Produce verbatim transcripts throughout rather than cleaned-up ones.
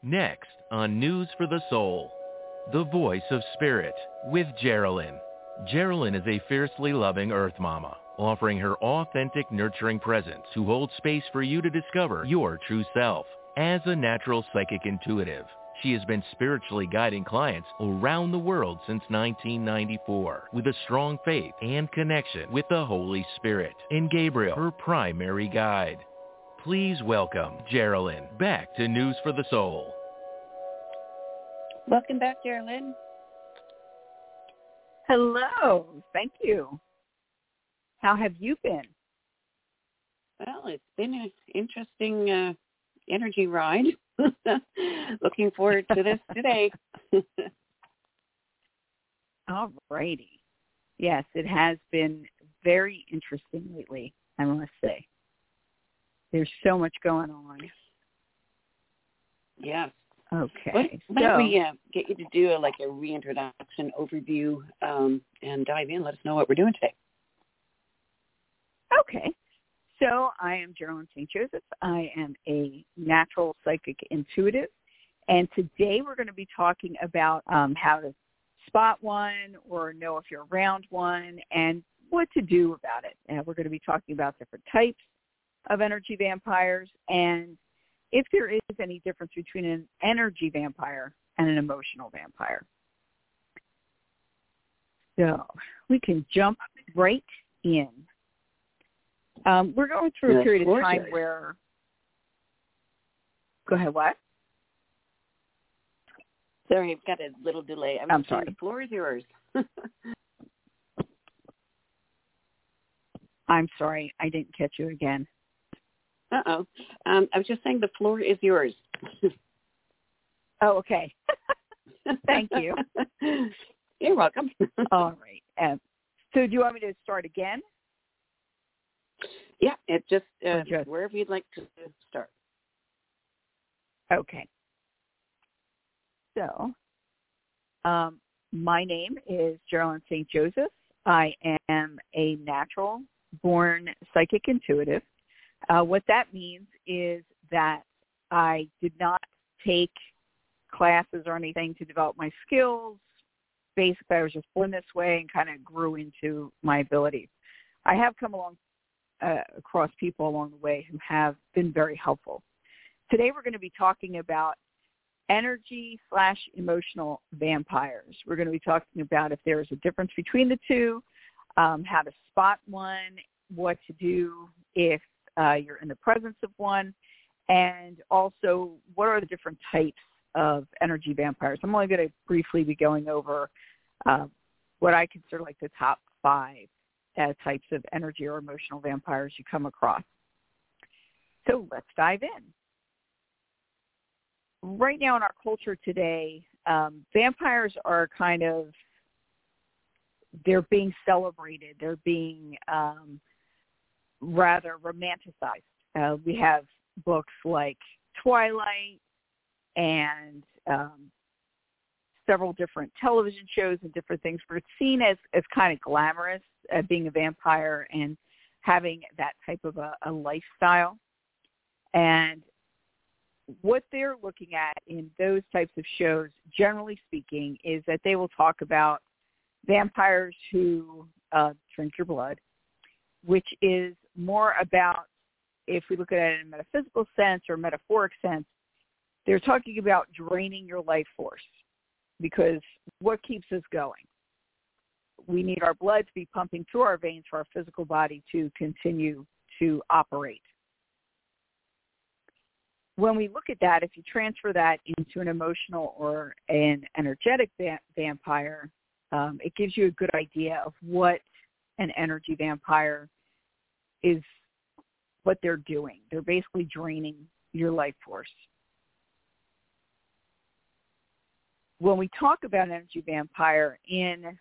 Next on News for the Soul, the voice of spirit with Geraldine. Geraldine is a fiercely loving Earth Mama, offering her authentic, nurturing presence to hold space for you to discover your true self. As a natural psychic intuitive, she has been spiritually guiding clients around the world since nineteen ninety-four with a strong faith and connection with the Holy Spirit and Gabriel, her primary guide. Please welcome Geraldine back to News for the Soul. Welcome back, Geraldine. Hello. Thank you. How have you been? Well, it's been an interesting uh, energy ride. Looking forward to this today. All righty. Yes, it has been very interesting lately, I must say. There's so much going on. Yes. Okay. Why so, don't we uh, get you to do a, like a reintroduction overview um, and dive in. Let us know what we're doing today. Okay. So I am Geraldine Saint Joseph. I am a natural psychic intuitive. And today we're going to be talking about um, how to spot one or know if you're around one and what to do about it. And we're going to be talking about different types of energy vampires and if there is any difference between an energy vampire and an emotional vampire. So we can jump right in. Um, we're going through a Yes, period of gorgeous. time where, go ahead, what? Sorry, I've got a little delay. I'm, I'm saying sorry. The floor is yours. I'm sorry, I didn't catch you again. Uh-oh. Um, I was just saying the floor is yours. Oh, okay. Thank you. You're welcome. All right. Um, so do you want me to start again? Yeah, it just, uh, just wherever you'd like to start. Okay. So um, my name is Geraldine Saint Joseph. I am a natural born psychic intuitive. Uh, what that means is that I did not take classes or anything to develop my skills. Basically, I was just born this way and kind of grew into my abilities. I have come along uh, across people along the way who have been very helpful. Today, we're going to be talking about energy slash emotional vampires. We're going to be talking about if there is a difference between the two, um, how to spot one, what to do if uh, you're in the presence of one, and also what are the different types of energy vampires. I'm only going to briefly be going over uh, what I consider like the top five uh, types of energy or emotional vampires you come across. So let's dive in. Right now in our culture today, um, vampires are kind of, they're being celebrated. They're being um, rather romanticized. Uh, we have books like Twilight and um, several different television shows and different things where it's seen as, as kind of glamorous, uh, being a vampire and having that type of a, a lifestyle. And what they're looking at in those types of shows, generally speaking, is that they will talk about vampires who uh, drink your blood, which is more about, if we look at it in a metaphysical sense or metaphoric sense, they're talking about draining your life force, because what keeps us going? We need our blood to be pumping through our veins for our physical body to continue to operate. When we look at that, if you transfer that into an emotional or an energetic va- vampire, um, it gives you a good idea of what an energy vampire is, what they're doing. They're basically draining your life force. When we talk about an energy vampire in,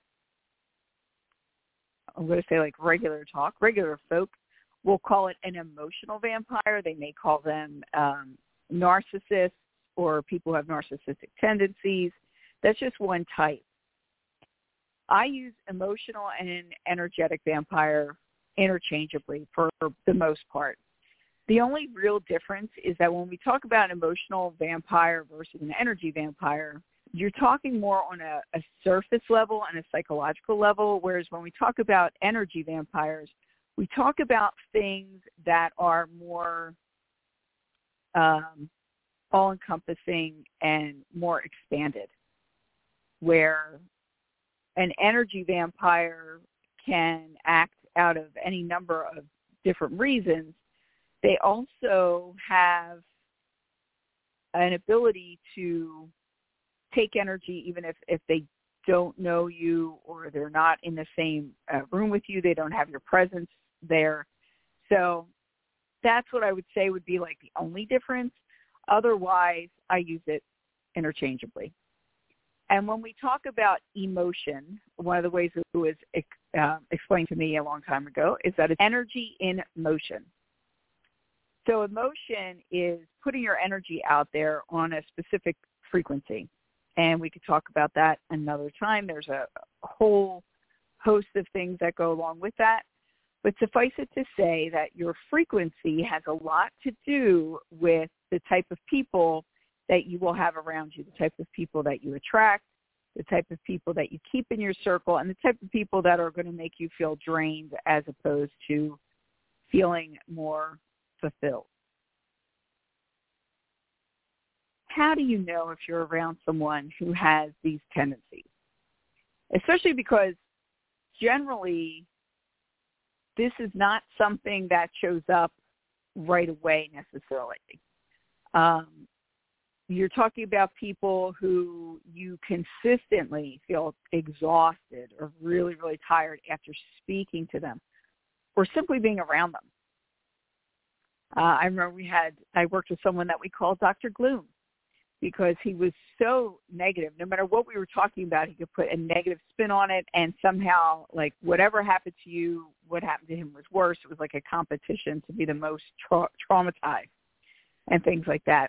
I'm going to say like regular talk, regular folk, we'll call it an emotional vampire. They may call them um, narcissists or people who have narcissistic tendencies. That's just one type. I use emotional and energetic vampire interchangeably for the most part. The only real difference is that when we talk about an emotional vampire versus an energy vampire, you're talking more on a, a surface level and a psychological level, whereas when we talk about energy vampires, we talk about things that are more um, all-encompassing and more expanded, where an energy vampire can act out of any number of different reasons. They also have an ability to take energy even if, if they don't know you or they're not in the same uh, room with you. They don't have your presence there. So that's what I would say would be like the only difference. Otherwise, I use it interchangeably. And when we talk about emotion, one of the ways it was uh, explained to me a long time ago is that it's energy in motion. So emotion is putting your energy out there on a specific frequency. And we could talk about that another time. There's a whole host of things that go along with that. But suffice it to say that your frequency has a lot to do with the type of people that you will have around you, the type of people that you attract, the type of people that you keep in your circle, and the type of people that are going to make you feel drained as opposed to feeling more fulfilled. How do you know if you're around someone who has these tendencies? Especially because generally this is not something that shows up right away necessarily. Um, you're talking about people who you consistently feel exhausted or really, really tired after speaking to them or simply being around them. Uh, I remember we had, I worked with someone that we called Doctor Gloom because he was so negative. No matter what we were talking about, he could put a negative spin on it, and somehow, like, whatever happened to you, what happened to him was worse. It was like a competition to be the most tra- traumatized and things like that.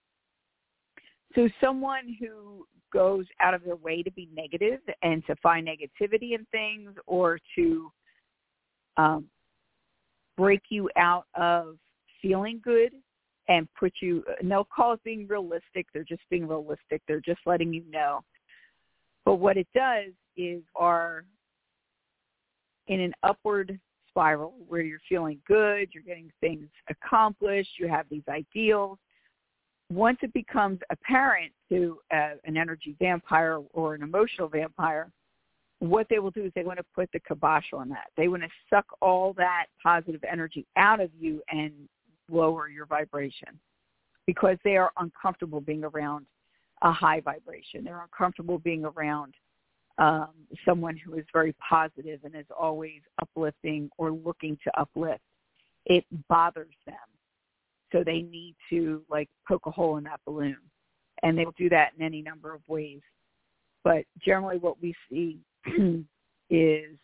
So someone who goes out of their way to be negative and to find negativity in things or to um, break you out of feeling good and put you, and they'll call it being realistic. They're just being realistic. They're just letting you know. But what it does is are in an upward spiral where you're feeling good, you're getting things accomplished, you have these ideals. Once it becomes apparent to uh, an energy vampire or an emotional vampire, what they will do is they want to put the kibosh on that. They want to suck all that positive energy out of you and lower your vibration because they are uncomfortable being around a high vibration. They're uncomfortable being around um, someone who is very positive and is always uplifting or looking to uplift. It bothers them. So they need to, like, poke a hole in that balloon. And they will do that in any number of ways. But generally what we see is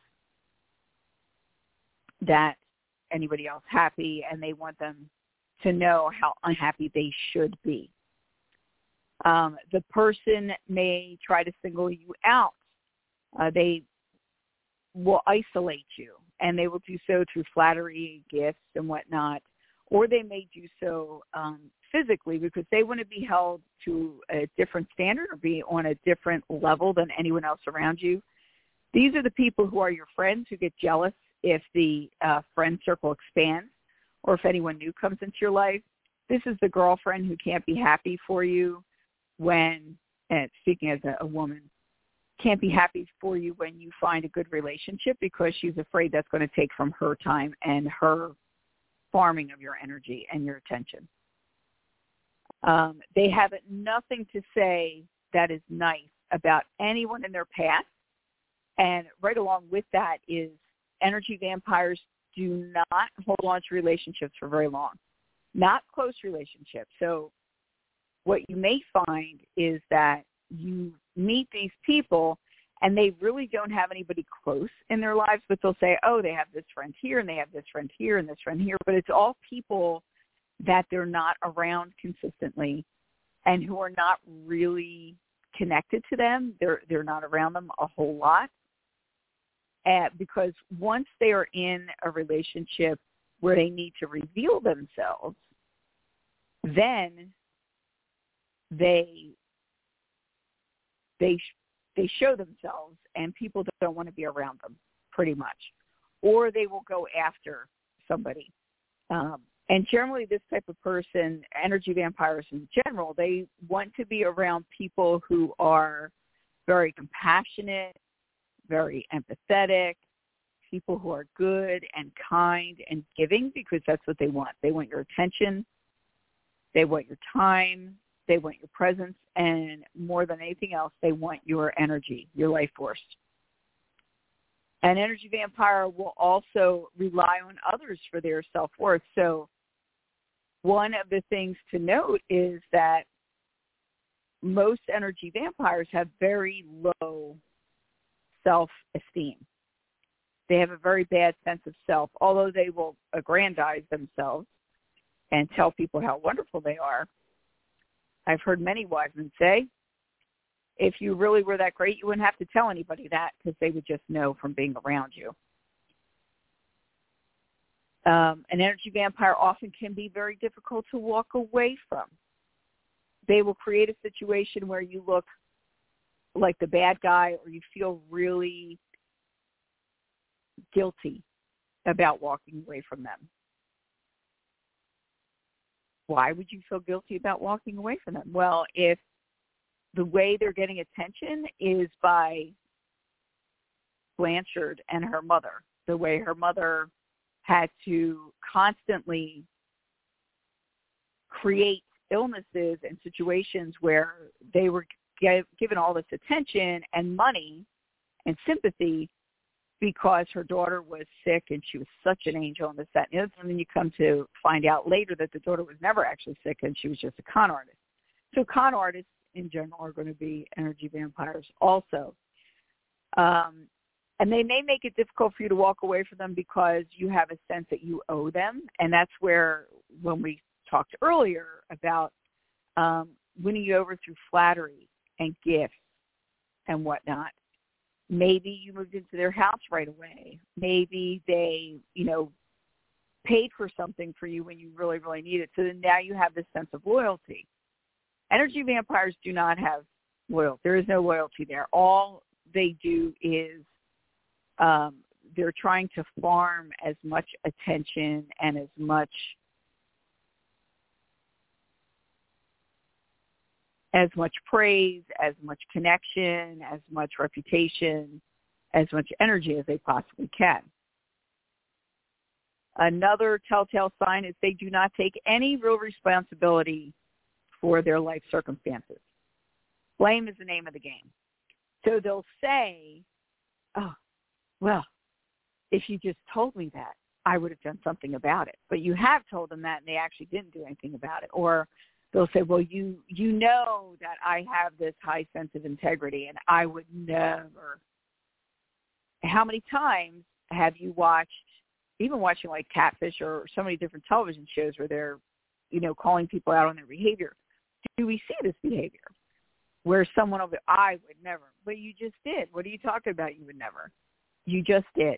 that anybody else happy, and they want them to know how unhappy they should be. Um, the person may try to single you out. Uh, they will isolate you, and they will do so through flattery, gifts, and whatnot. Or they may do so um, physically because they want to be held to a different standard or be on a different level than anyone else around you. These are the people who are your friends who get jealous if the uh, friend circle expands or if anyone new comes into your life. This is the girlfriend who can't be happy for you when, and speaking as a, a woman, can't be happy for you when you find a good relationship because she's afraid that's going to take from her time and her farming of your energy and your attention. Um, they have nothing to say that is nice about anyone in their past. And right along with that is energy vampires do not hold on to relationships for very long, not close relationships. So what you may find is that you meet these people and they really don't have anybody close in their lives, but they'll say, oh, they have this friend here and they have this friend here and this friend here. But it's all people that they're not around consistently and who are not really connected to them. They're, they're not around them a whole lot. Uh, because once they are in a relationship where they need to reveal themselves, then they they they show themselves, and people don't want to be around them, pretty much, or they will go after somebody. Um, and generally, this type of person, energy vampires in general, they want to be around people who are very compassionate, very empathetic, people who are good and kind and giving, because that's what they want. They want your attention. They want your time. They want your presence. And more than anything else, they want your energy, your life force. An energy vampire will also rely on others for their self-worth. So one of the things to note is that most energy vampires have very low self-esteem. They have a very bad sense of self, although they will aggrandize themselves and tell people how wonderful they are. I've heard many wise men say, if you really were that great, you wouldn't have to tell anybody that, because they would just know from being around you. Um, an energy vampire often can be very difficult to walk away from. They will create a situation where you look like the bad guy, or you feel really guilty about walking away from them. Why would you feel guilty about walking away from them? Well, if the way they're getting attention is by Blanchard and her mother, the way her mother had to constantly create illnesses and situations where they were give, given all this attention and money and sympathy because her daughter was sick and she was such an angel and this, that, and the other. And then you come to find out later that the daughter was never actually sick and she was just a con artist. So con artists in general are going to be energy vampires also. Um, and they may make it difficult for you to walk away from them because you have a sense that you owe them. And that's where, when we talked earlier about um, winning you over through flattery and gifts and whatnot, maybe you moved into their house right away. Maybe they, you know, paid for something for you when you really, really need it. So then now you have this sense of loyalty. Energy vampires do not have loyalty. There is no loyalty there. All they do is um, they're trying to farm as much attention and as much as much praise, as much connection, as much reputation, as much energy as they possibly can. Another telltale sign is they do not take any real responsibility for their life circumstances. Blame is the name of the game. So they'll say, oh, well, if you just told me that, I would have done something about it. But you have told them that and they actually didn't do anything about it. Or they'll say, well, you, you know that I have this high sense of integrity and I would never. How many times have you watched, even watching like Catfish or so many different television shows where they're, you know, calling people out on their behavior? Do we see this behavior where someone will be, I would never, but you just did. What are you talking about? You would never. You just did.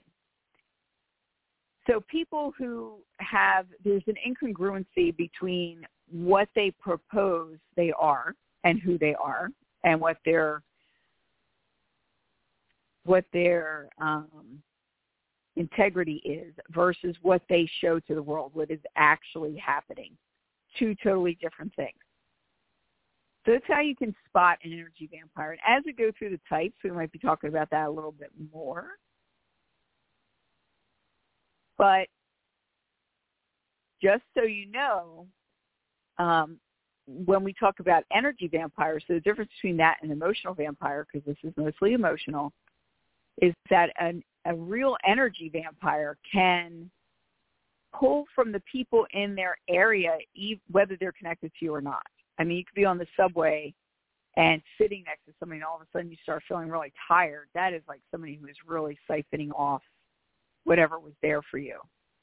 So people who have, there's an incongruency between what they propose they are and who they are and what their, what their um, integrity is versus what they show to the world, what is actually happening. Two totally different things. So that's how you can spot an energy vampire. And as we go through the types, we might be talking about that a little bit more. But just so you know, um, when we talk about energy vampires, so the difference between that and emotional vampire, because this is mostly emotional, is that an, a real energy vampire can pull from the people in their area, whether they're connected to you or not. I mean, you could be on the subway and sitting next to somebody and all of a sudden you start feeling really tired. That is like somebody who is really siphoning off whatever was there for you.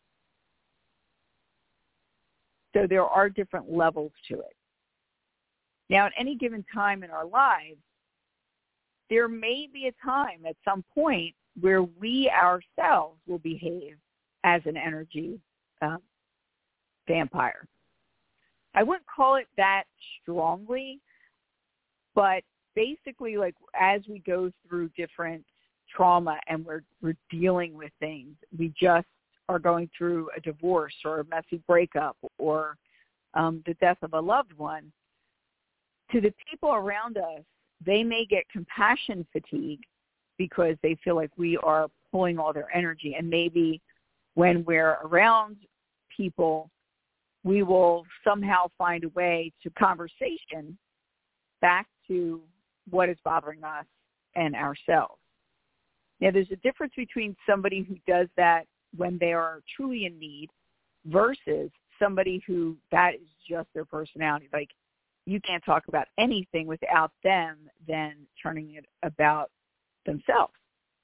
So there are different levels to it. Now, at any given time in our lives, there may be a time at some point where we ourselves will behave as an energy um, vampire. I wouldn't call it that strongly, but basically, like, as we go through different trauma and we're we're dealing with things, we just are going through a divorce or a messy breakup or um, the death of a loved one, to the people around us, they may get compassion fatigue because they feel like we are pulling all their energy. And maybe when we're around people, we will somehow find a way to conversation back to what is bothering us and ourselves. Now, there's a difference between somebody who does that when they are truly in need versus somebody who that is just their personality. Like, you can't talk about anything without them then turning it about themselves.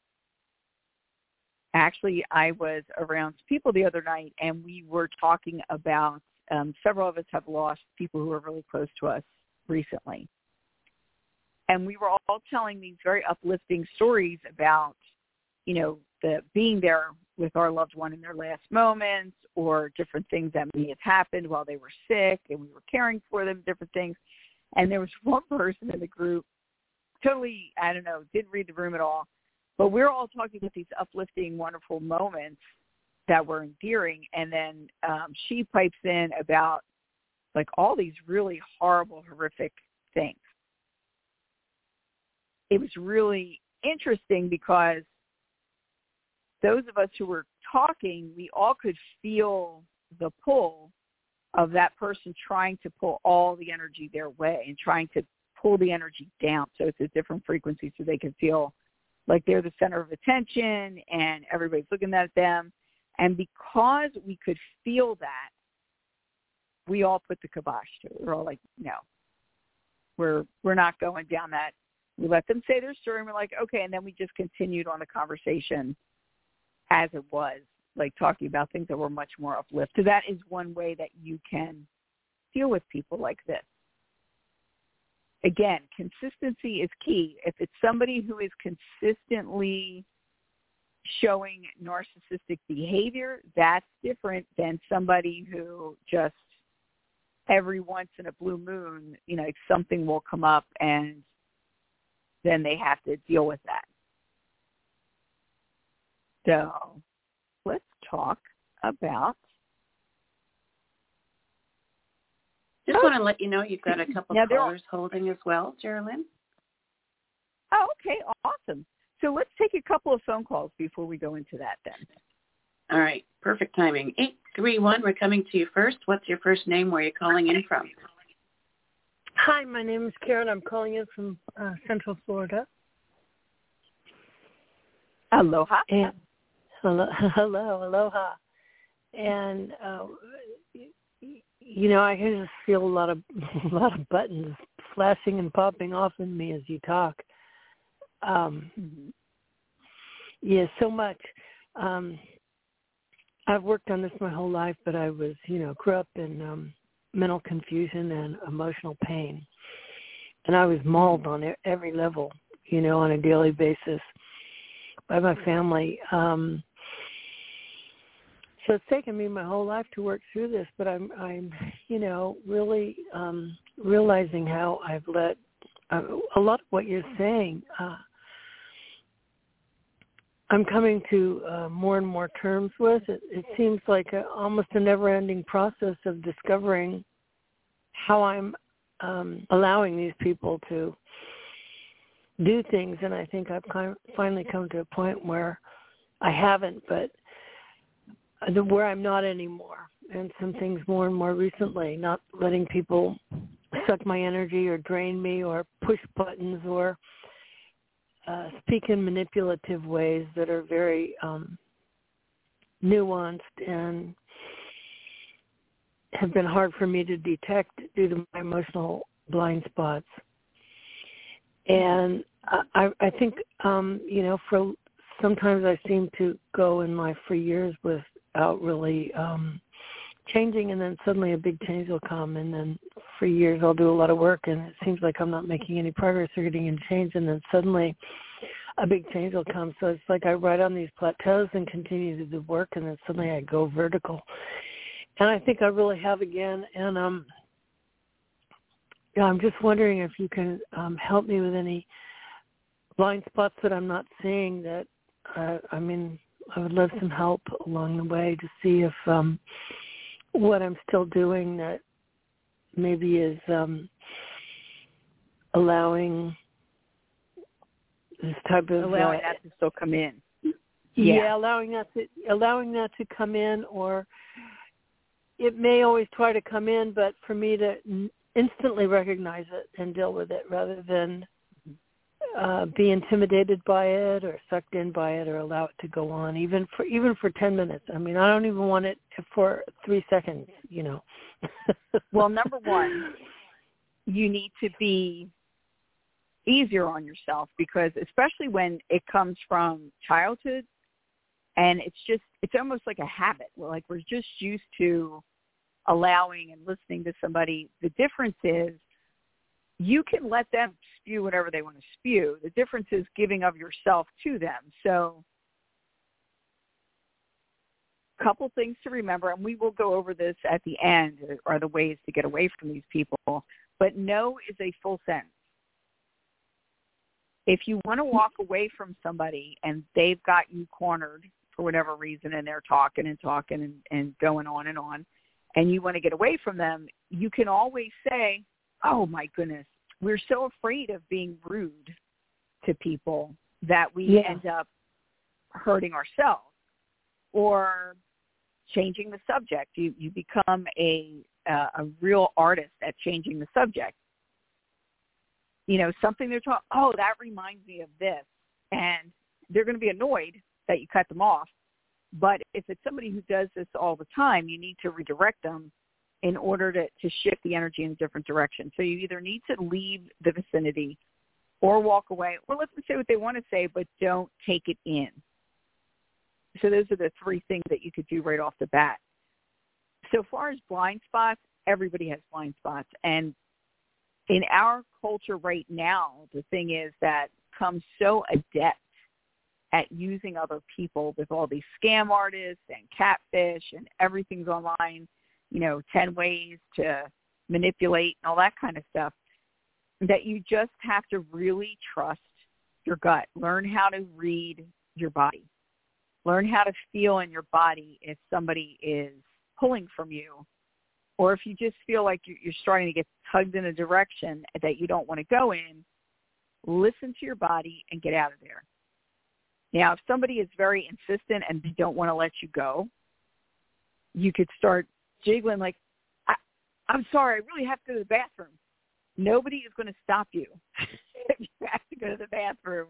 Actually, I was around people the other night, and we were talking about, um, several of us have lost people who are really close to us recently. And we were all telling these very uplifting stories about, you know, the being there with our loved one in their last moments, or different things that may have happened while they were sick and we were caring for them, different things. And there was one person in the group, totally, I don't know, didn't read the room at all, but we we're all talking about these uplifting, wonderful moments that were endearing. And then um, she pipes in about, like, all these really horrible, horrific things. It was really interesting because those of us who were talking, we all could feel the pull of that person trying to pull all the energy their way and trying to pull the energy down so it's a different frequency so they can feel like they're the center of attention and everybody's looking at them. And because we could feel that, we all put the kibosh to it. We're all like, no, we're we're not going down that. We let them say their story, and we're like, okay, and then we just continued on the conversation as it was, like talking about things that were much more uplifting. So that is one way that you can deal with people like this. Again, consistency is key. If it's somebody who is consistently showing narcissistic behavior, that's different than somebody who just every once in a blue moon, you know, something will come up and then they have to deal with that. So let's talk about. Just oh. want to let you know you've got a couple now, callers are... holding as well, Geraldine. Oh, okay, awesome. So let's take a couple of phone calls before we go into that then. All right, perfect timing. eight three one, we're coming to you first. What's your first name? Where are you calling in from? Hi, my name is Karen. I'm calling in from uh, Central Florida. Aloha. And hello, hello, aloha. And uh, you know, I can just feel a lot of a lot of buttons flashing and popping off in me as you talk. Um, mm-hmm. Yeah, so much. Um, I've worked on this my whole life, but I was, you know, grew up in um, mental confusion and emotional pain, and I was mauled on every level, you know, on a daily basis by my family. Um, so it's taken me my whole life to work through this, but I'm, I'm, you know, really um, realizing how I've let uh, a lot of what you're saying. Uh, I'm coming to uh, more and more terms with. It, it seems like a, almost a never-ending process of discovering how I'm um, allowing these people to do things, and I think I've kind of finally come to a point where I haven't, but where I'm not anymore, and some things more and more recently, not letting people suck my energy or drain me or push buttons or uh, speak in manipulative ways that are very um, nuanced and have been hard for me to detect due to my emotional blind spots. And I, I think, um, you know, for sometimes I seem to go in life for years without really um, changing, and then suddenly a big change will come, and then for years I'll do a lot of work, and it seems like I'm not making any progress or getting any change, and then suddenly a big change will come. So it's like I ride on these plateaus and continue to do work, and then suddenly I go vertical. and I think I really have again. And um, yeah, I'm just wondering if you can um, help me with any blind spots that I'm not seeing. That uh, I mean, I would love some help along the way to see if um, what I'm still doing that maybe is um, allowing this type of allowing uh, that to still come in. Yeah. yeah, allowing that to allowing that to come in, or it may always try to come in, but for me to instantly recognize it and deal with it rather than uh, be intimidated by it or sucked in by it or allow it to go on, even for even for ten minutes. I mean, I don't even want it for three seconds, you know. Well, number one, you need to be easier on yourself, because especially when it comes from childhood, and it's just, it's almost like a habit. We're like, we're just used to allowing and listening to somebody. The difference is you can let them spew whatever they want to spew. The difference is giving of yourself to them. So a couple things to remember, and we will go over this at the end, are the ways to get away from these people. But no is a full sentence. If you want to walk away from somebody and they've got you cornered for whatever reason and they're talking and talking and, and going on and on, and you want to get away from them, you can always say, oh, my goodness, we're so afraid of being rude to people that we yeah. end up hurting ourselves or changing the subject. You, you become a, uh, a real artist at changing the subject. You know, something they're talking, oh, that reminds me of this. And they're going to be annoyed that you cut them off. But if it's somebody who does this all the time, you need to redirect them in order to, to shift the energy in a different direction. So you either need to leave the vicinity or walk away, or let them say what they want to say, but don't take it in. So those are the three things that you could do right off the bat. So far as blind spots, everybody has blind spots. And in our culture right now, the thing is that comes so adept at using other people with all these scam artists and catfish and everything's online, you know, ten ways to manipulate and all that kind of stuff, that you just have to really trust your gut. Learn how to read your body. Learn how to feel in your body if somebody is pulling from you, or if you just feel like you're starting to get tugged in a direction that you don't want to go in. Listen to your body and get out of there. Now, if somebody is very insistent and they don't want to let you go, you could start jiggling like, I, I'm sorry, I really have to go to the bathroom. Nobody is going to stop you if you have to go to the bathroom.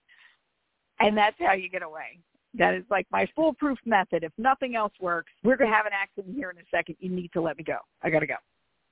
And that's how you get away. That is like my foolproof method. If nothing else works, we're going to have an accident here in a second. You need to let me go. I got to go.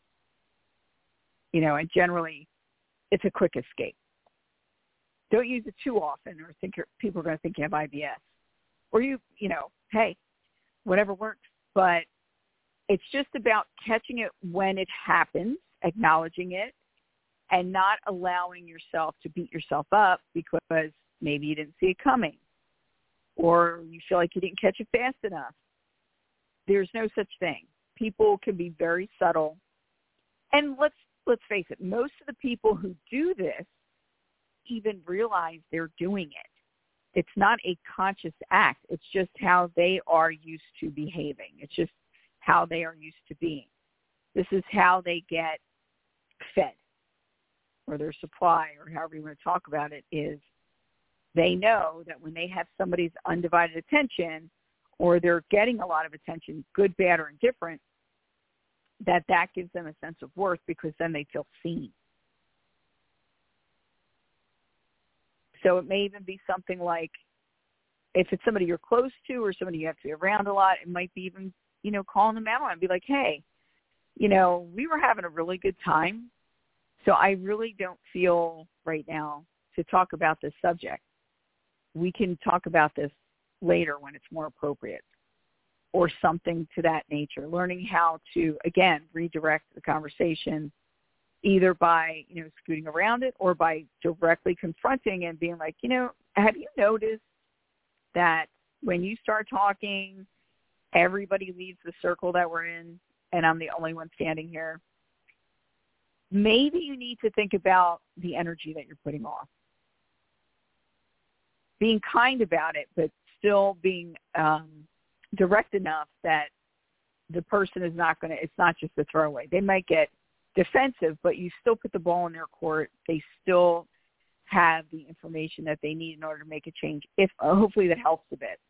You know, and generally it's a quick escape. Don't use it too often or think you're, people are going to think you have I B S. Or you, you know, hey, whatever works. But it's just about catching it when it happens, acknowledging it, and not allowing yourself to beat yourself up because maybe you didn't see it coming, or you feel like you didn't catch it fast enough. There's no such thing. People can be very subtle. And let's let's face it, most of the people who do this even realize they're doing it. It's not a conscious act. It's just how they are used to behaving. It's just how they are used to being. This is how they get fed, or their supply, or however you want to talk about it, is they know that when they have somebody's undivided attention, or they're getting a lot of attention, good, bad, or indifferent, that that gives them a sense of worth because then they feel seen. So it may even be something like, if it's somebody you're close to or somebody you have to be around a lot, it might be even, you know, calling them out and be like, hey, you know, we were having a really good time, so I really don't feel right now to talk about this subject. We can talk about this later when it's more appropriate, or something to that nature. Learning how to, again, redirect the conversation either by, you know, scooting around it or by directly confronting and being like, you know, have you noticed that when you start talking everybody leaves the circle that we're in and I'm the only one standing here, maybe you need to think about the energy that you're putting off. Being kind about it, but still being um, direct enough that the person is not going to, it's not just a throwaway. They might get defensive, but you still put the ball in their court. They still have the information that they need in order to make a change. If uh, hopefully that helps a bit.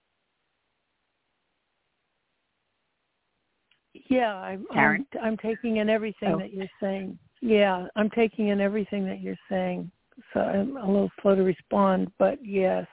Yeah, I'm, I'm, I'm taking in everything oh. that you're saying. Yeah, I'm taking in everything that you're saying. So I'm a little slow to respond, but yes,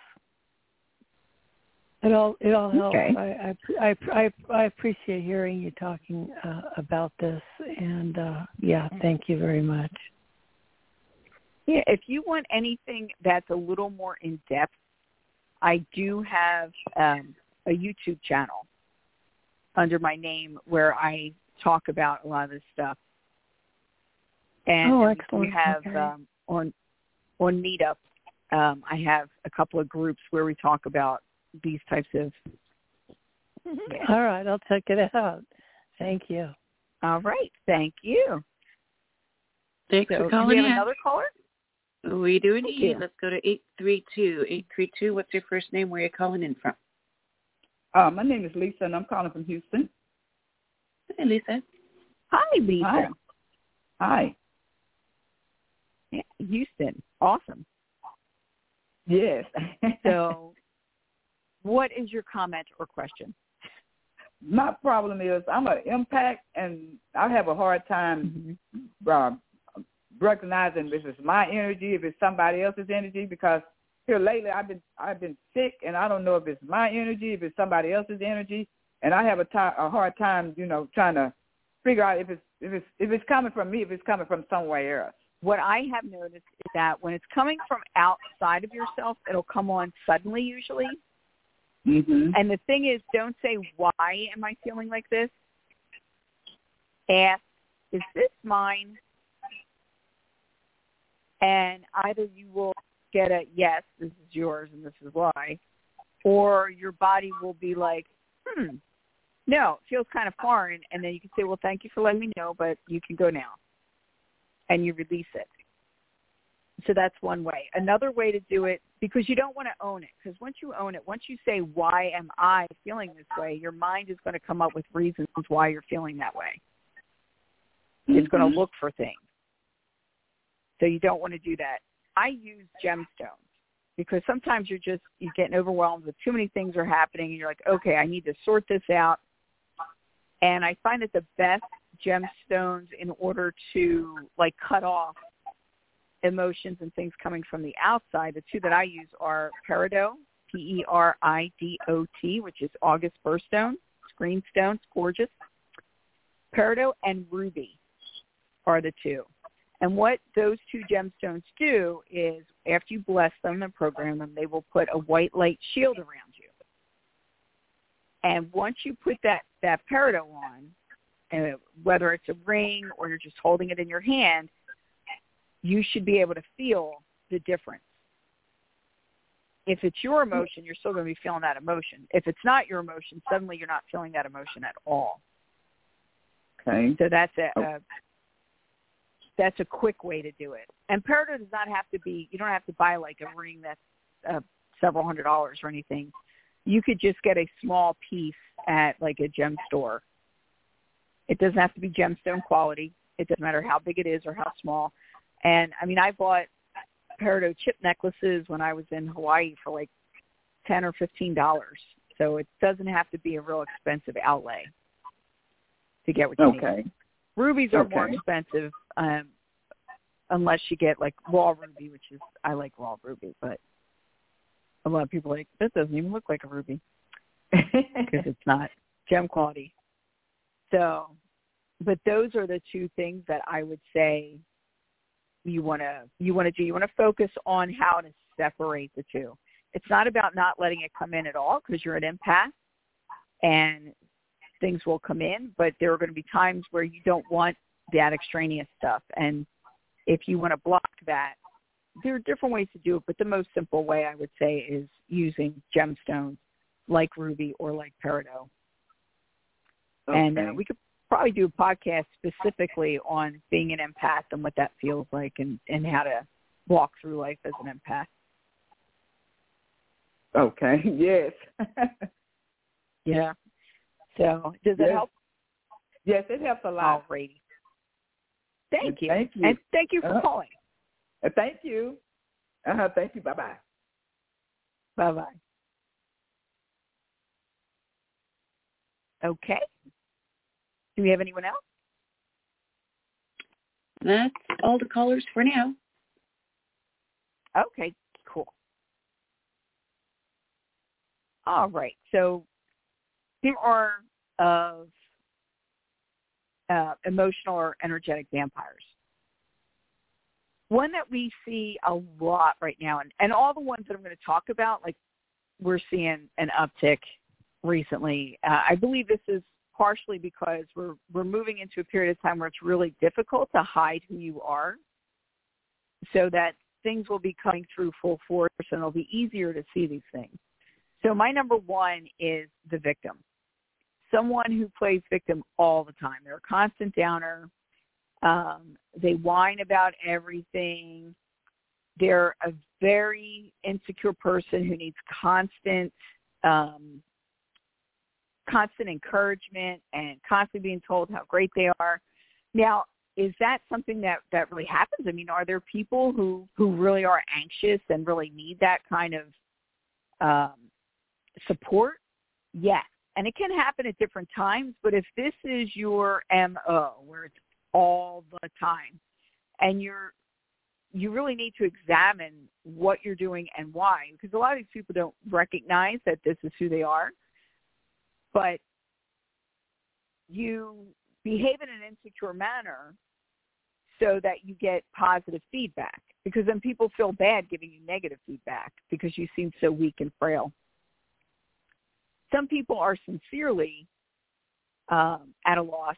it all it all helps. Okay. I, I, I, I appreciate hearing you talking uh, about this, and uh, yeah, thank you very much. Yeah, if you want anything that's a little more in depth, I do have um, a YouTube channel under my name where I talk about a lot of this stuff. And oh, excellent. we have okay. um, on on Meetup, um, I have a couple of groups where we talk about these types of. Yeah. All right, I'll check it out. Thank you. All right, thank you. Thanks so, for calling do we have in. Another caller? We do indeed. Let's go to eight three two. eight three two, what's your first name? Where are you calling in from? Uh, my name is Lisa, and I'm calling from Houston. Hey, Lisa. Hi, Lisa. Hi. Hi. Yeah, Houston. Awesome. Yes. So what is your comment or question? My problem is I'm an empath, and I have a hard time mm-hmm. uh, recognizing if it's my energy, if it's somebody else's energy, because here lately I've been I've been sick, and I don't know if it's my energy, if it's somebody else's energy, and I have a, t- a hard time, you know, trying to figure out if it's if it's if it's coming from me, if it's coming from somewhere else. What I have noticed is that when it's coming from outside of yourself, it'll come on suddenly usually. Mm-hmm. And the thing is, don't say, why am I feeling like this? Ask, is this mine? And either you will get a, yes, this is yours and this is why, or your body will be like, hmm, no, it feels kind of foreign. And then you can say, well, thank you for letting me know, but you can go now. And you release it. So that's one way. Another way to do it, because you don't want to own it, because once you own it, once you say, why am I feeling this way, your mind is going to come up with reasons why you're feeling that way. Mm-hmm. It's going to look for things. So you don't want to do that. I use gemstones because sometimes you're just, you're getting overwhelmed with too many things are happening, and you're like, okay, I need to sort this out. And I find that the best gemstones in order to like cut off emotions and things coming from the outside, the two that I use are peridot, P E R I D O T, which is August birthstone, it's green stone, it's gorgeous. Peridot and ruby are the two. And what those two gemstones do is after you bless them and program them, they will put a white light shield around you. And once you put that, that peridot on, uh, whether it's a ring or you're just holding it in your hand, you should be able to feel the difference. If it's your emotion, you're still going to be feeling that emotion. If it's not your emotion, suddenly you're not feeling that emotion at all. Okay. So that's a, a that's a quick way to do it. And peridot does not have to be, you don't have to buy like a ring that's uh, several hundred dollars or anything. You could just get a small piece at like a gem store. It doesn't have to be gemstone quality. It doesn't matter how big it is or how small. And, I mean, I bought peridot chip necklaces when I was in Hawaii for like ten or fifteen dollars. So it doesn't have to be a real expensive outlay to get what you okay. need. Rubies are okay. more expensive um, unless you get like raw ruby, which is, I like raw ruby, but a lot of people are like, this doesn't even look like a ruby because it's not gem quality. So, but those are the two things that I would say you want to you want to do. You want to focus on how to separate the two. It's not about not letting it come in at all because you're an empath and things will come in, but there are going to be times where you don't want that extraneous stuff. And if you want to block that, there are different ways to do it, but the most simple way I would say is using gemstones like ruby or like peridot Okay. And uh, we could probably do a podcast specifically on being an empath and what that feels like and, and how to walk through life as an empath. Okay, yes. Yeah. So does that yes. help? Yes, it helps a lot. Alrighty. Thank you. Thank you. And thank you for uh-huh. calling. Uh, thank you. Uh-huh. Thank you. Bye-bye. Bye-bye. Okay. Do we have anyone else? That's all the callers for now. Okay, cool. All right. So there are of uh, emotional or energetic vampires. One that we see a lot right now, and, and all the ones that I'm going to talk about, like we're seeing an uptick recently. Uh, I believe this is partially because we're we're moving into a period of time where it's really difficult to hide who you are, so that things will be coming through full force and it'll be easier to see these things. So my number one is the victim. Someone who plays victim all the time. They're a constant downer. Um, they whine about everything. They're a very insecure person who needs constant um, constant encouragement and constantly being told how great they are. Now, is that something that, that really happens? I mean, are there people who, who really are anxious and really need that kind of um, support? Yes. And it can happen at different times, but if this is your M O, where it's all the time, and you're you really need to examine what you're doing and why, because a lot of these people don't recognize that this is who they are, but you behave in an insecure manner so that you get positive feedback, because then people feel bad giving you negative feedback because you seem so weak and frail. Some people are sincerely um, at a loss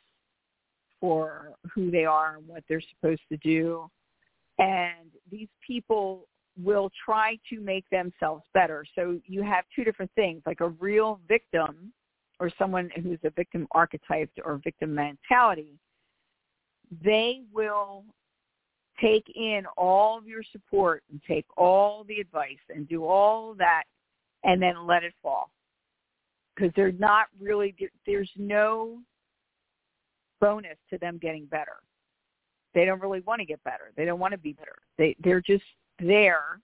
for who they are and what they're supposed to do. And these people will try to make themselves better. So you have two different things, like a real victim or someone who's a victim archetype or victim mentality. They will take in all of your support and take all the advice and do all that and then let it fall. Because they're not really, there's no bonus to them getting better. They don't really want to get better. They don't want to be better. They, they're just there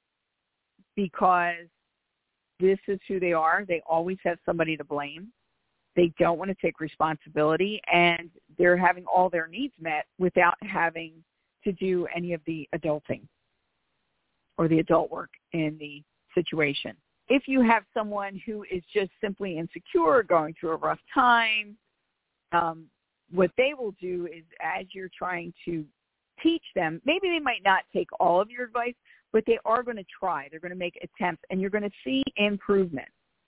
because this is who they are. They always have somebody to blame. They don't want to take responsibility, and they're having all their needs met without having to do any of the adulting or the adult work in the situation. If you have someone who is just simply insecure, going through a rough time, um, what they will do is, as you're trying to teach them, maybe they might not take all of your advice, but they are going to try. They're going to make attempts, and you're going to see improvement.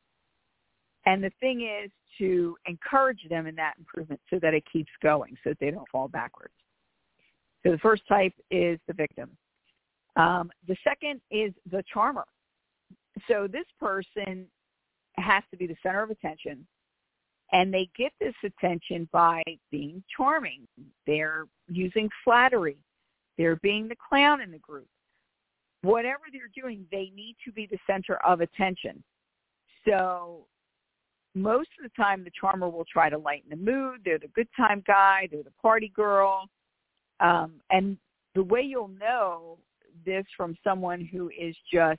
And the thing is to encourage them in that improvement so that it keeps going, so that they don't fall backwards. So the first type is the victim. Um, the second is the charmer. So this person has to be the center of attention, and they get this attention by being charming. They're using flattery. They're being the clown in the group. Whatever they're doing, they need to be the center of attention. So most of the time, the charmer will try to lighten the mood. They're the good time guy. They're the party girl. Um, and the way you'll know this from someone who is just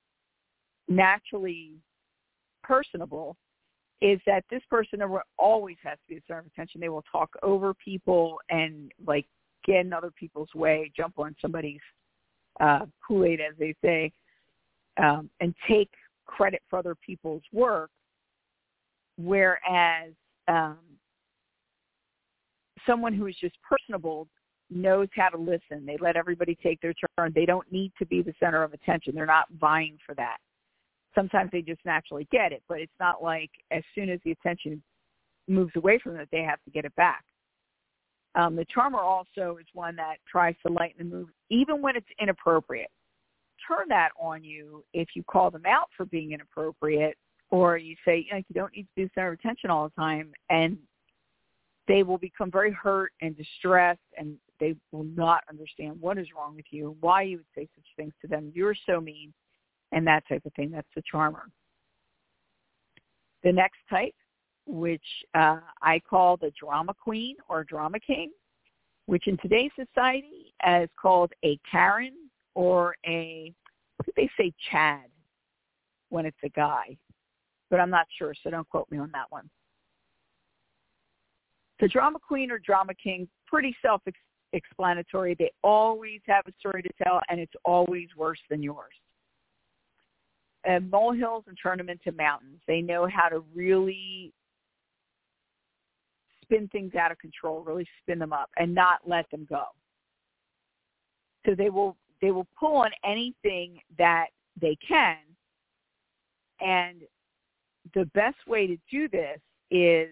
naturally personable is that this person always has to be the center of attention. They will talk over people and like get in other people's way, jump on somebody's uh, Kool-Aid, as they say, um, and take credit for other people's work. Whereas um, someone who is just personable knows how to listen. They let everybody take their turn. They don't need to be the center of attention. They're not vying for that. Sometimes they just naturally get it, but it's not like as soon as the attention moves away from it, they have to get it back. Um, the charmer also is one that tries to lighten the mood, even when it's inappropriate. Turn that on you if you call them out for being inappropriate, or you say, you know, you don't need to be the center of attention all the time, and they will become very hurt and distressed, and they will not understand what is wrong with you, why you would say such things to them. You're so mean, and that type of thing. That's the charmer. The next type, which uh, I call the drama queen or drama king, which in today's society is called a Karen or a, what do they say, Chad when it's a guy? But I'm not sure, so don't quote me on that one. The drama queen or drama king, pretty self-explanatory. They always have a story to tell, and it's always worse than yours. And molehills and turn them into mountains. They know how to really spin things out of control, really spin them up, and not let them go. So they will they will pull on anything that they can, and the best way to do this is,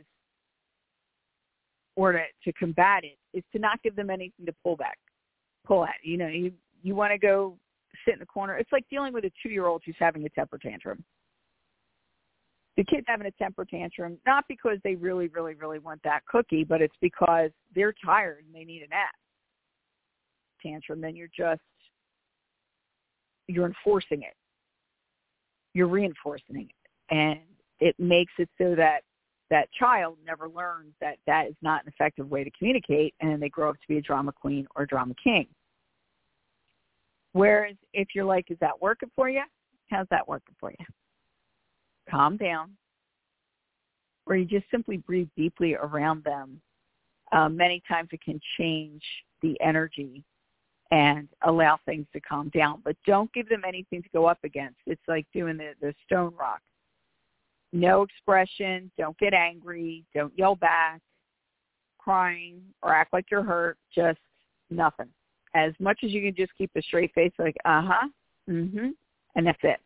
or to, to combat it, is to not give them anything to pull back, pull at. You know, you you want to go sit in the corner. It's like dealing with a two-year-old who's having a temper tantrum. The kid's having a temper tantrum, not because they really, really, really want that cookie, but it's because they're tired and they need a nap. Tantrum, then you're just, you're enforcing it. You're reinforcing it. And it makes it so that that child never learns that that is not an effective way to communicate, and then they grow up to be a drama queen or drama king. Whereas if you're like, is that working for you? How's that working for you? Calm down. Or you just simply breathe deeply around them. Uh, many times it can change the energy and allow things to calm down. But don't give them anything to go up against. It's like doing the, the stone rock. No expression. Don't get angry. Don't yell back, crying, or act like you're hurt. Just nothing. As much as you can just keep a straight face, like, uh-huh, mm-hmm, and that's it.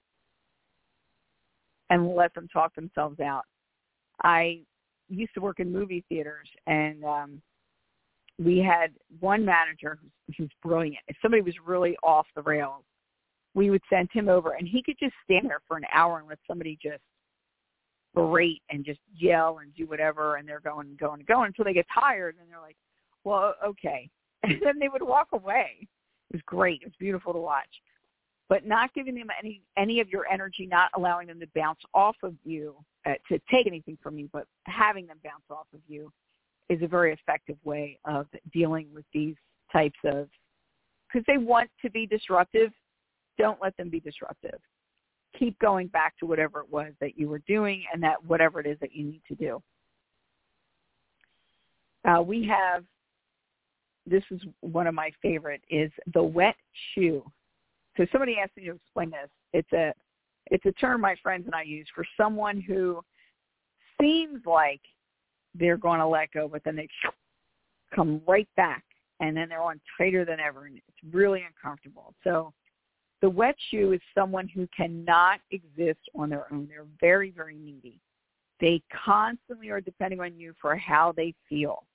And we'll let them talk themselves out. I used to work in movie theaters, and um, we had one manager who's, who's brilliant. If somebody was really off the rails, we would send him over, and he could just stand there for an hour and let somebody just berate and just yell and do whatever, and they're going and going and going until they get tired, and they're like, well, okay. And then they would walk away. It was great. It was beautiful to watch. But not giving them any any of your energy, not allowing them to bounce off of you, uh, to take anything from you, but having them bounce off of you is a very effective way of dealing with these types of, because they want to be disruptive. Don't let them be disruptive. Keep going back to whatever it was that you were doing and that whatever it is that you need to do. Uh, we have, this is one of my favorite, is the wet shoe. So somebody asked me to explain this. It's a it's a term my friends and I use for someone who seems like they're going to let go, but then they come right back, and then they're on tighter than ever, and it's really uncomfortable. So the wet shoe is someone who cannot exist on their own. They're very, very needy. They constantly are depending on you for how they feel.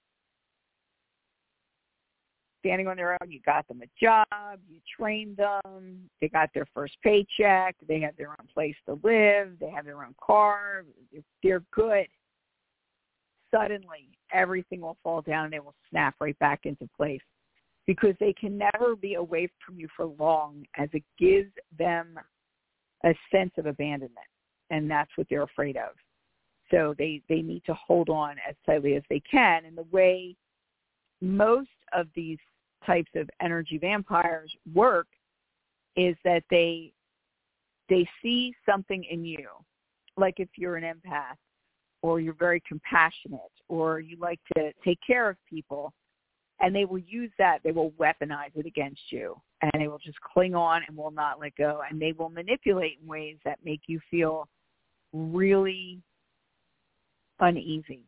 Standing on their own, you got them a job, you trained them, they got their first paycheck, they have their own place to live, they have their own car, they're good. Suddenly, everything will fall down and they will snap right back into place because they can never be away from you for long, as it gives them a sense of abandonment, and that's what they're afraid of. So they, they need to hold on as tightly as they can, and the way most of these types of energy vampires work is that they they see something in you, like if you're an empath or you're very compassionate or you like to take care of people, and they will use that, they will weaponize it against you, and they will just cling on and will not let go, and they will manipulate in ways that make you feel really uneasy.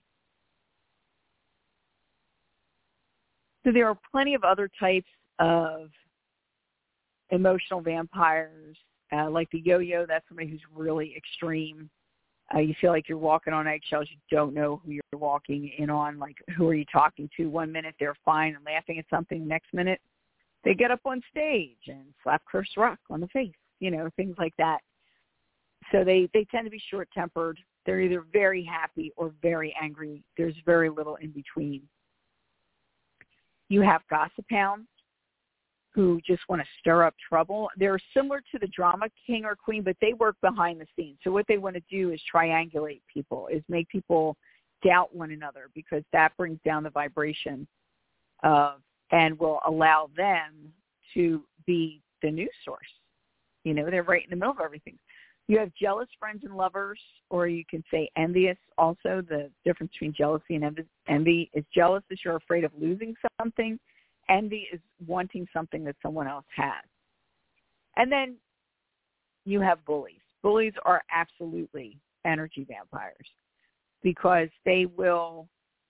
So there are plenty of other types of emotional vampires, uh, like the yo-yo. That's somebody who's really extreme. Uh, you feel like you're walking on eggshells. You don't know who you're walking in on. Like, who are you talking to? One minute they're fine and laughing at something. Next minute they get up on stage and slap Chris Rock on the face, you know, things like that. So they, they tend to be short-tempered. They're either very happy or very angry. There's very little in between. You have gossip hounds who just want to stir up trouble. They're similar to the drama king or queen, but they work behind the scenes. So what they want to do is triangulate people, is make people doubt one another, because that brings down the vibration of, and will allow them to be the news source. You know, they're right in the middle of everything. You have jealous friends and lovers, or you can say envious also. The difference between jealousy and envy, envy is jealous is you're afraid of losing something. Envy is wanting something that someone else has. And then you have bullies. Bullies are absolutely energy vampires, because they will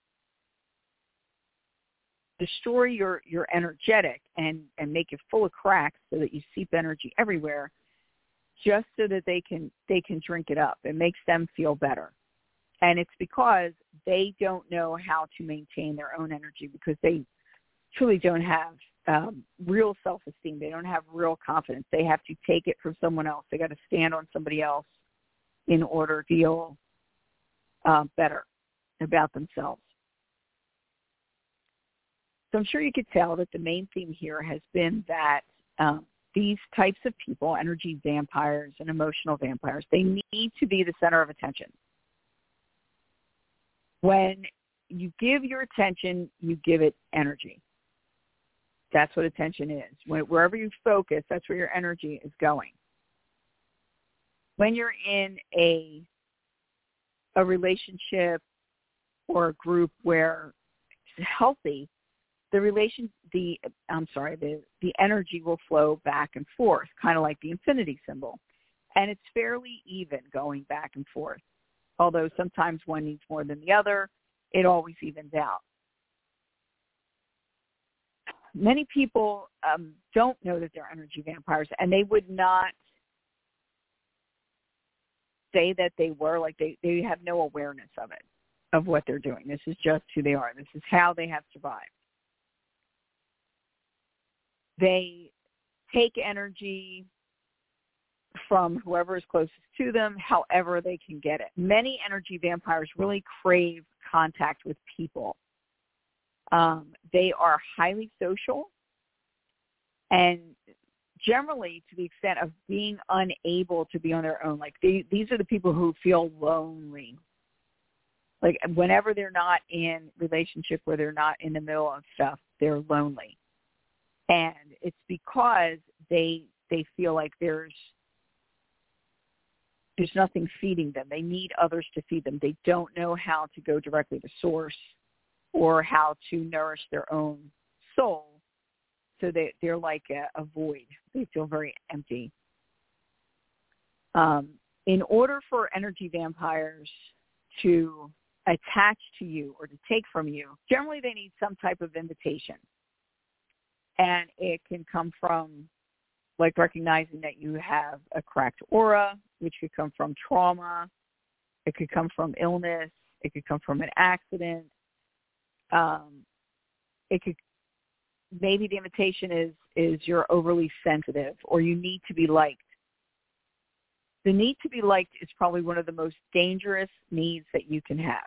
destroy your, your energetic and, and make it full of cracks so that you seep energy everywhere, just so that they can they can drink it up. It makes them feel better. And it's because they don't know how to maintain their own energy, because they truly don't have um, real self-esteem. They don't have real confidence. They have to take it from someone else. They got to stand on somebody else in order to feel uh, better about themselves. So I'm sure you could tell that the main theme here has been that um, these types of people, energy vampires and emotional vampires, they need to be the center of attention. When you give your attention, you give it energy. That's what attention is. When, wherever you focus, that's where your energy is going. When you're in a a relationship or a group where it's healthy, the relation, the I'm sorry, the the energy will flow back and forth, kind of like the infinity symbol, and it's fairly even going back and forth. Although sometimes one needs more than the other, it always evens out. Many people um, don't know that they're energy vampires, and they would not say that they were. Like they, they have no awareness of it, of what they're doing. This is just who they are. This is how they have survived. They take energy from whoever is closest to them, however they can get it. Many energy vampires really crave contact with people. Um, they are highly social, and generally to the extent of being unable to be on their own. Like they, these are the people who feel lonely. Like whenever they're not in relationship, where they're not in the middle of stuff, they're lonely. And it's because they they feel like there's there's nothing feeding them. They need others to feed them. They don't know how to go directly to source or how to nourish their own soul. So they, they're like a, a void. They feel very empty. Um, in order for energy vampires to attach to you or to take from you, generally they need some type of invitation. And it can come from, like, recognizing that you have a cracked aura, which could come from trauma. It could come from illness. It could come from an accident. Um, it could, maybe the invitation is, is you're overly sensitive or you need to be liked. The need to be liked is probably one of the most dangerous needs that you can have,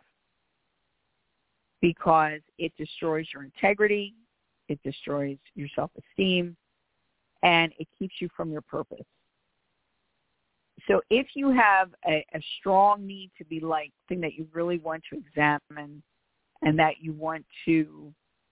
because it destroys your integrity, it destroys your self-esteem, and it keeps you from your purpose. So if you have a, a strong need to be liked, thing that you really want to examine and that you want to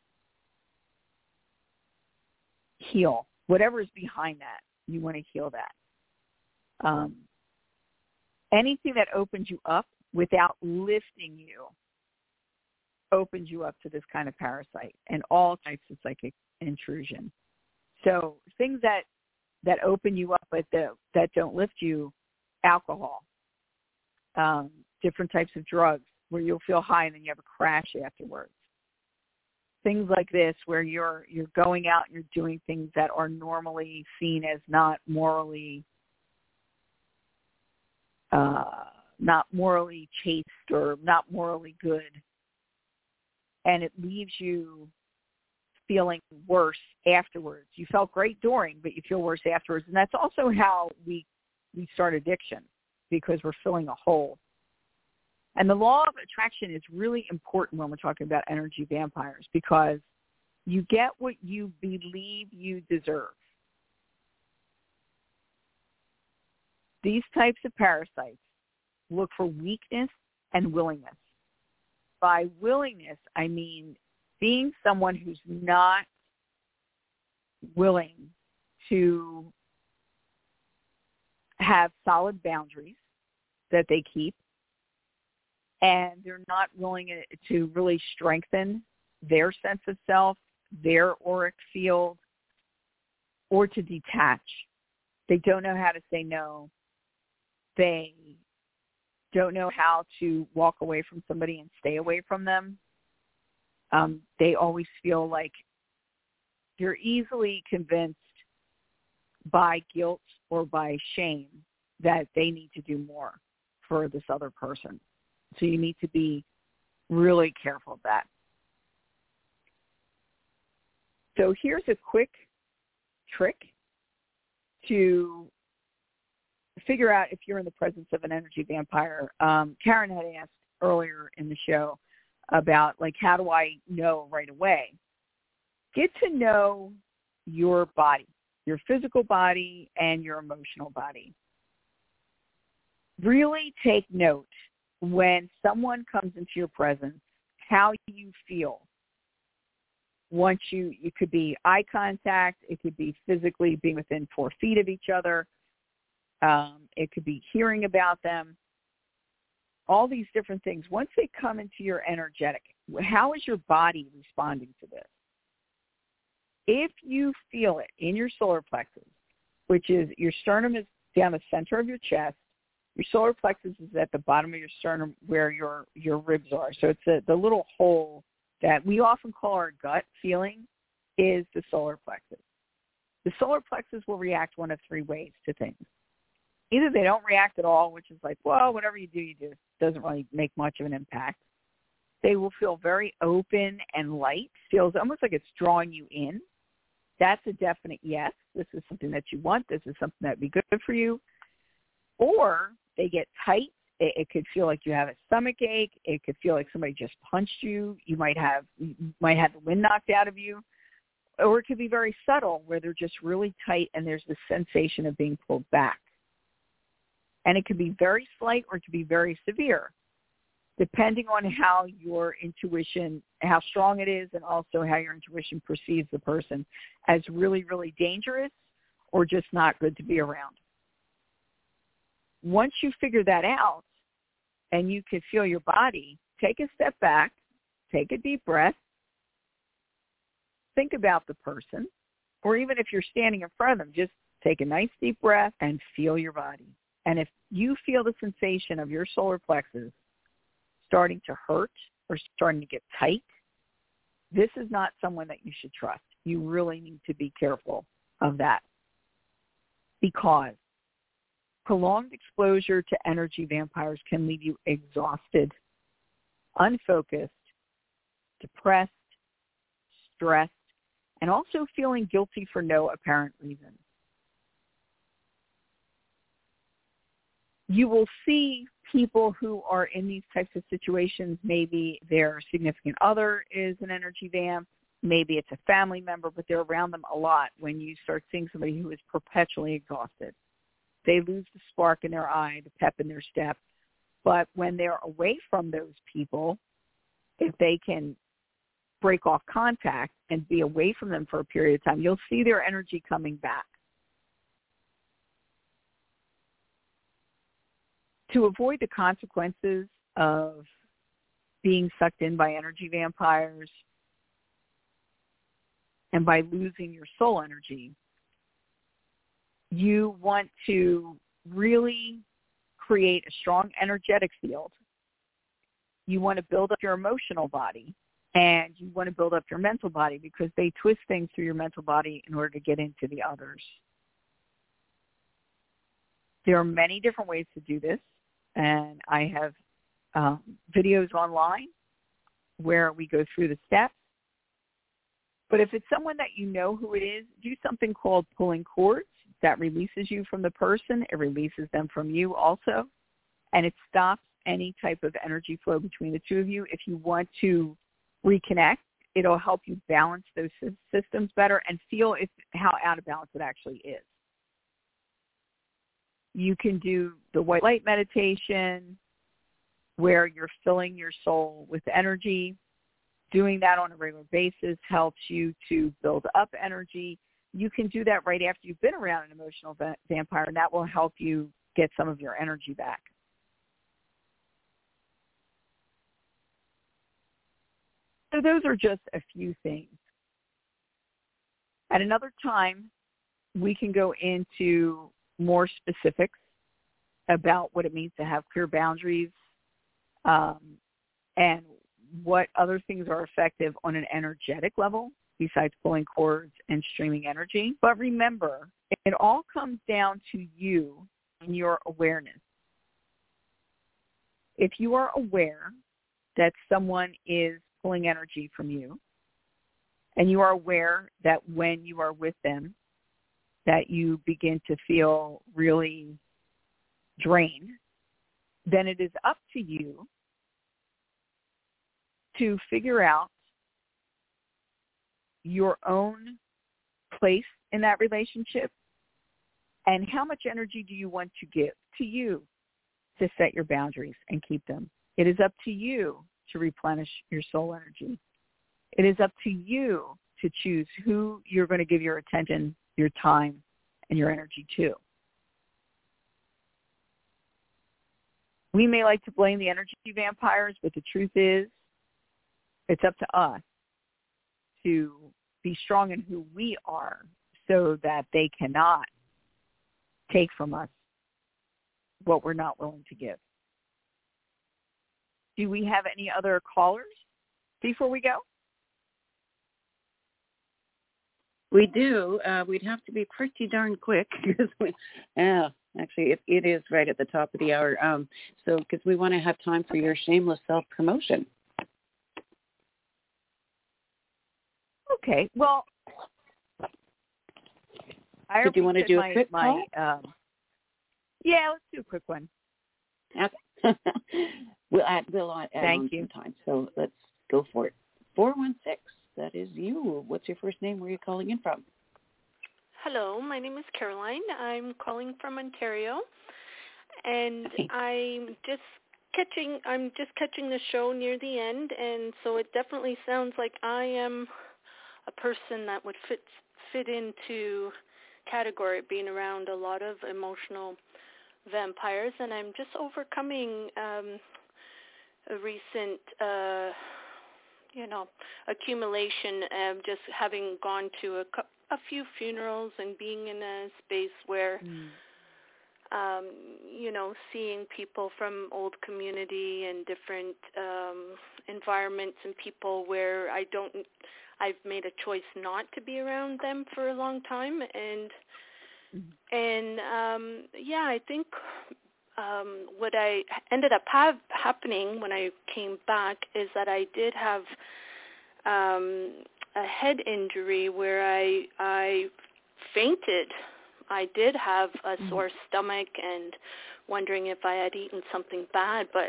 heal, whatever is behind that, you want to heal that. Um, anything that opens you up without lifting you opens you up to this kind of parasite and all types of psychic intrusion. So things that, that open you up but the, that don't lift you, alcohol, um, different types of drugs where you'll feel high and then you have a crash afterwards. Things like this where you're you're going out and you're doing things that are normally seen as not morally uh, not morally chaste or not morally good. And it leaves you feeling worse afterwards. You felt great during, but you feel worse afterwards. And that's also how we we start addiction, because we're filling a hole. And the law of attraction is really important when we're talking about energy vampires because you get what you believe you deserve. These types of parasites look for weakness and willingness. By willingness, I mean being someone who's not willing to have solid boundaries that they keep, and they're not willing to really strengthen their sense of self, their auric field, or to detach. They don't know how to say no. They don't know how to walk away from somebody and stay away from them. Um, they always feel like you're easily convinced by guilt or by shame that they need to do more for this other person. So you need to be really careful of that. So here's a quick trick to figure out if you're in the presence of an energy vampire. Um, Karen had asked earlier in the show about, like, how do I know right away? Get to know your body, your physical body and your emotional body. Really take note when someone comes into your presence, how you feel. Once you, it could be eye contact, it could be physically being within four feet of each other, um, it could be hearing about them, all these different things. Once they come into your energetic, how is your body responding to this? If you feel it in your solar plexus, which is your sternum is down the center of your chest, your solar plexus is at the bottom of your sternum where your, your ribs are. So it's a, the little hole that we often call our gut feeling is the solar plexus. The solar plexus will react one of three ways to things. Either they don't react at all, which is like, well, whatever you do, you do. It doesn't really make much of an impact. They will feel very open and light, feels almost like it's drawing you in. That's a definite yes. This is something that you want. This is something that would be good for you. Or they get tight. It, it could feel like you have a stomach ache. It could feel like somebody just punched you. You might have you might have the wind knocked out of you. Or it could be very subtle where they're just really tight and there's this sensation of being pulled back. And it could be very slight or it could be very severe, depending on how your intuition, how strong it is, and also how your intuition perceives the person as really, really dangerous or just not good to be around. Once you figure that out and you can feel your body, take a step back, take a deep breath, think about the person, or even if you're standing in front of them, just take a nice deep breath and feel your body. And if you feel the sensation of your solar plexus starting to hurt or starting to get tight, this is not someone that you should trust. You really need to be careful of that because prolonged exposure to energy vampires can leave you exhausted, unfocused, depressed, stressed, and also feeling guilty for no apparent reason. You will see people who are in these types of situations. Maybe their significant other is an energy vamp. Maybe it's a family member, but they're around them a lot when you start seeing somebody who is perpetually exhausted. They lose the spark in their eye, the pep in their step. But when they're away from those people, if they can break off contact and be away from them for a period of time, you'll see their energy coming back. To avoid the consequences of being sucked in by energy vampires and by losing your soul energy, you want to really create a strong energetic field. You want to build up your emotional body, and you want to build up your mental body because they twist things through your mental body in order to get into the others. There are many different ways to do this. And I have um, videos online where we go through the steps. But if it's someone that you know who it is, do something called pulling cords. That releases you from the person. It releases them from you also. And it stops any type of energy flow between the two of you. If you want to reconnect, it'll help you balance those systems better and feel if, how out of balance it actually is. You can do the white light meditation where you're filling your soul with energy. Doing that on a regular basis helps you to build up energy. You can do that right after you've been around an emotional va- vampire, and that will help you get some of your energy back. So those are just a few things. At another time, we can go into more specifics about what it means to have clear boundaries um, and what other things are effective on an energetic level besides pulling cords and streaming energy. But remember, it all comes down to you and your awareness. If you are aware that someone is pulling energy from you, and you are aware that when you are with them, that you begin to feel really drained, then it is up to you to figure out your own place in that relationship and how much energy do you want to give to you to set your boundaries and keep them. It is up to you to replenish your soul energy. It is up to you to choose who you're going to give your attention, your time, and your energy to. We may like to blame the energy vampires, but the truth is it's up to us to be strong in who we are so that they cannot take from us what we're not willing to give. Do we have any other callers before we go? We do. Uh, we'd have to be pretty darn quick because we, yeah, actually, it, it is right at the top of the hour. Um, so, because we want to have time for your shameless self-promotion. Okay. Well, I Did you want to do my, a quick my, call? Um, yeah, let's do a quick one. Okay. we'll add, we'll add Thank on you. some time. So let's go for it. four one six. That is you. What's your first name? Where are you calling in from? Hello, my name is Caroline. I'm calling from Ontario, and I'm just catching. I'm just catching the show near the end, and so it definitely sounds like I am a person that would fit fit into category of being around a lot of emotional vampires, and I'm just overcoming um, a recent. Uh, you know, accumulation of just having gone to a, a few funerals and being in a space where, mm. um, you know, seeing people from old community and different um, environments and people where I don't, I've made a choice not to be around them for a long time. And, mm. and um, yeah, I think Um, what I ended up have happening when I came back is that I did have um, a head injury where I I fainted. I did have a mm-hmm. sore stomach and wondering if I had eaten something bad, but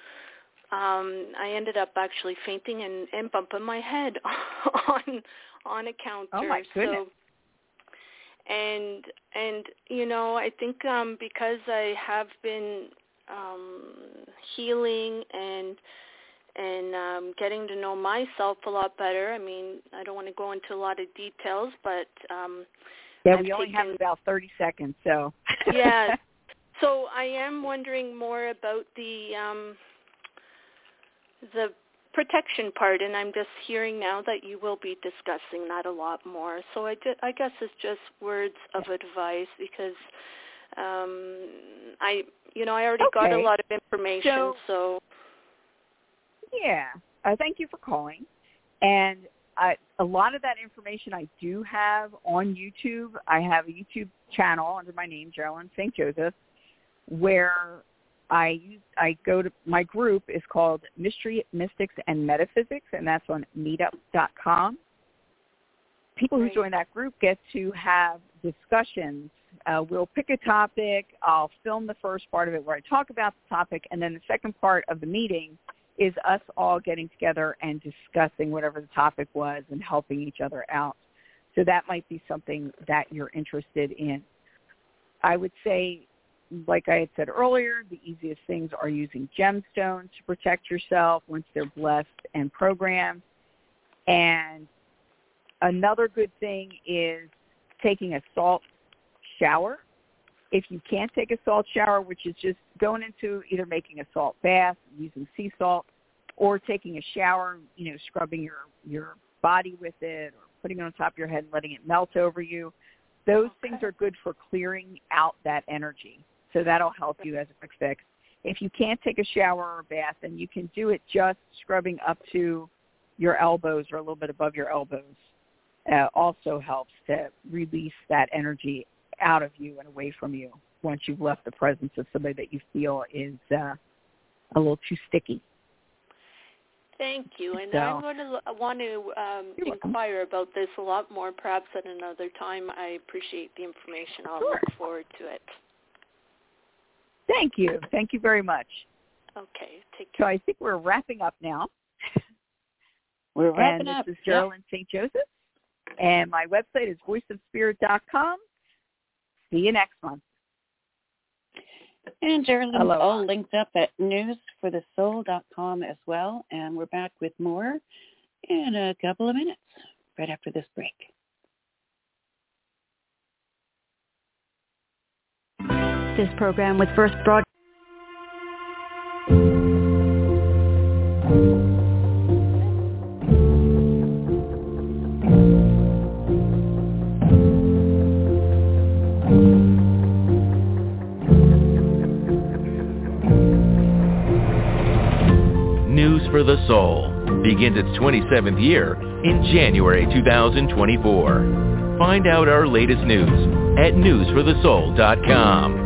um, I ended up actually fainting and, and bumping my head on on a counter. Oh my goodness. So, And, and you know, I think um, because I have been um, healing and and um, getting to know myself a lot better, I mean, I don't want to go into a lot of details, but... Um, yeah, I've we only taken, have about thirty seconds, so... yeah. So I am wondering more about the um, the... protection part, and I'm just hearing now that you will be discussing that a lot more. So I, just, I guess it's just words of advice because um, I, you know, I already okay. got a lot of information. So, so. yeah, uh, thank you for calling. And I, a lot of that information I do have on YouTube. I have a YouTube channel under my name, Geraldine Saint Joseph, where I use, I go to, my group is called Mystery, Mystics, and Metaphysics, and that's on meetup dot com. People who Right. join that group get to have discussions uh, we'll pick a topic. I'll film the first part of it where I talk about the topic, and then the second part of the meeting is us all getting together and discussing whatever the topic was and helping each other out. So that might be something that you're interested in. I would say, like I had said earlier, the easiest things are using gemstones to protect yourself once they're blessed and programmed. And another good thing is taking a salt shower. If you can't take a salt shower, which is just going into either making a salt bath, using sea salt, or taking a shower, you know, scrubbing your, your body with it or putting it on top of your head and letting it melt over you, those okay. things are good for clearing out that energy. So that'll help you as a quick fix. If you can't take a shower or a bath, then you can do it just scrubbing up to your elbows or a little bit above your elbows. Uh, also helps to release that energy out of you and away from you once you've left the presence of somebody that you feel is uh, a little too sticky. Thank you. And so, I'm going to I want to um, inquire about this a lot more, perhaps at another time. I appreciate the information. I'll sure. look forward to it. Thank you. Thank you very much. Okay. Take care. So I think we're wrapping up now. We're wrapping and up. This is Geraldine yeah. Saint Joseph. And my website is voice of spirit dot com. See you next month. And Geraldine's all linked up at news for the soul dot com as well. And we're back with more in a couple of minutes, right after this break. This program was first broadcast. News for the Soul begins its twenty-seventh year in January two thousand twenty-four. Find out our latest news at news for the soul dot com.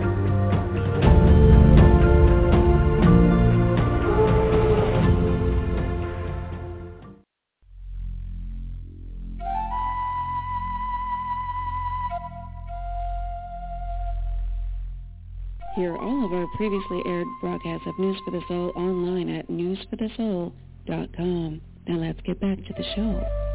Hear all of our previously aired broadcasts of News for the Soul online at news for the soul dot com. Now let's get back to the show.